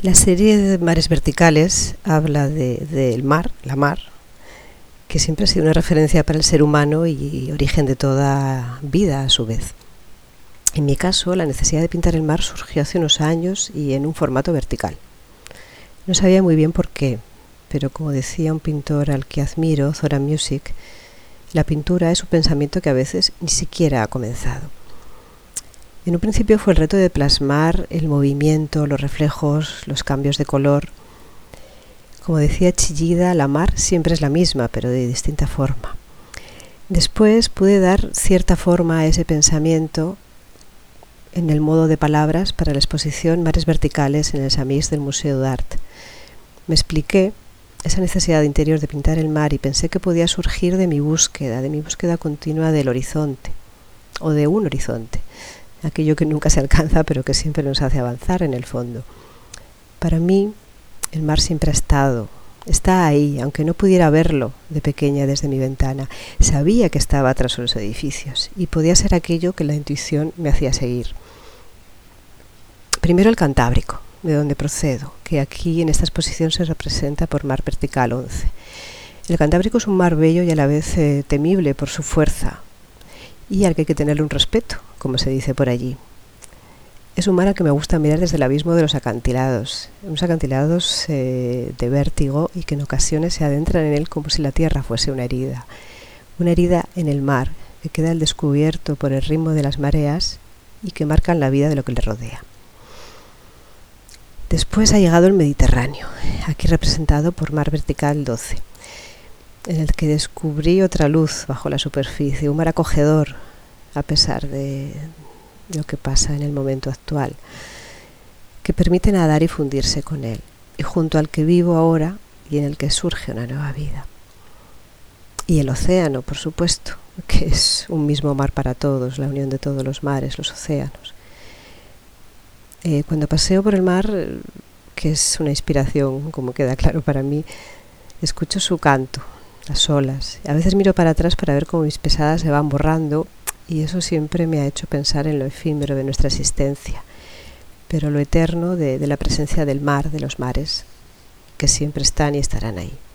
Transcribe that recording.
La serie de Mares Verticales habla del mar, la mar, que siempre ha sido una referencia para el ser humano y origen de toda vida a su vez. En mi caso, la necesidad de pintar el mar surgió hace unos años y en un formato vertical. No sabía muy bien por qué, pero como decía un pintor al que admiro, Zora Music, la pintura es un pensamiento que a veces ni siquiera ha comenzado. En un principio fue el reto de plasmar el movimiento, los reflejos, los cambios de color. Como decía Chillida, la mar siempre es la misma, pero de distinta forma. Después pude dar cierta forma a ese pensamiento en el modo de palabras para la exposición Mares Verticales en el Samís del Museo d'Art. Me expliqué esa necesidad interior de pintar el mar y pensé que podía surgir de mi búsqueda continua del horizonte, o de un horizonte, aquello que nunca se alcanza pero que siempre nos hace avanzar en el fondo. Para mí, el mar siempre ha estado, está ahí, aunque no pudiera verlo de pequeña desde mi ventana. Sabía que estaba tras los edificios y podía ser aquello que la intuición me hacía seguir. Primero el Cantábrico, de donde procedo, que aquí en esta exposición se representa por Mar Vertical 11. El Cantábrico es un mar bello y a la vez temible por su fuerza y al que hay que tenerle un respeto, como se dice por allí. Es un mar al que me gusta mirar desde el abismo de los acantilados, unos acantilados de vértigo y que en ocasiones se adentran en él como si la tierra fuese una herida en el mar que queda al descubierto por el ritmo de las mareas y que marcan la vida de lo que le rodea. Después ha llegado el Mediterráneo, aquí representado por Mar Vertical 12, en el que descubrí otra luz bajo la superficie, un mar acogedor a pesar de lo que pasa en el momento actual, que permite nadar y fundirse con él, y junto al que vivo ahora y en el que surge una nueva vida. Y el océano, por supuesto, que es un mismo mar para todos, la unión de todos los mares, los océanos. Cuando paseo por el mar, que es una inspiración, como queda claro para mí, escucho su canto, las olas. A veces miro para atrás para ver cómo mis pesadas se van borrando y eso siempre me ha hecho pensar en lo efímero de nuestra existencia, pero lo eterno de la presencia del mar, de los mares, que siempre están y estarán ahí.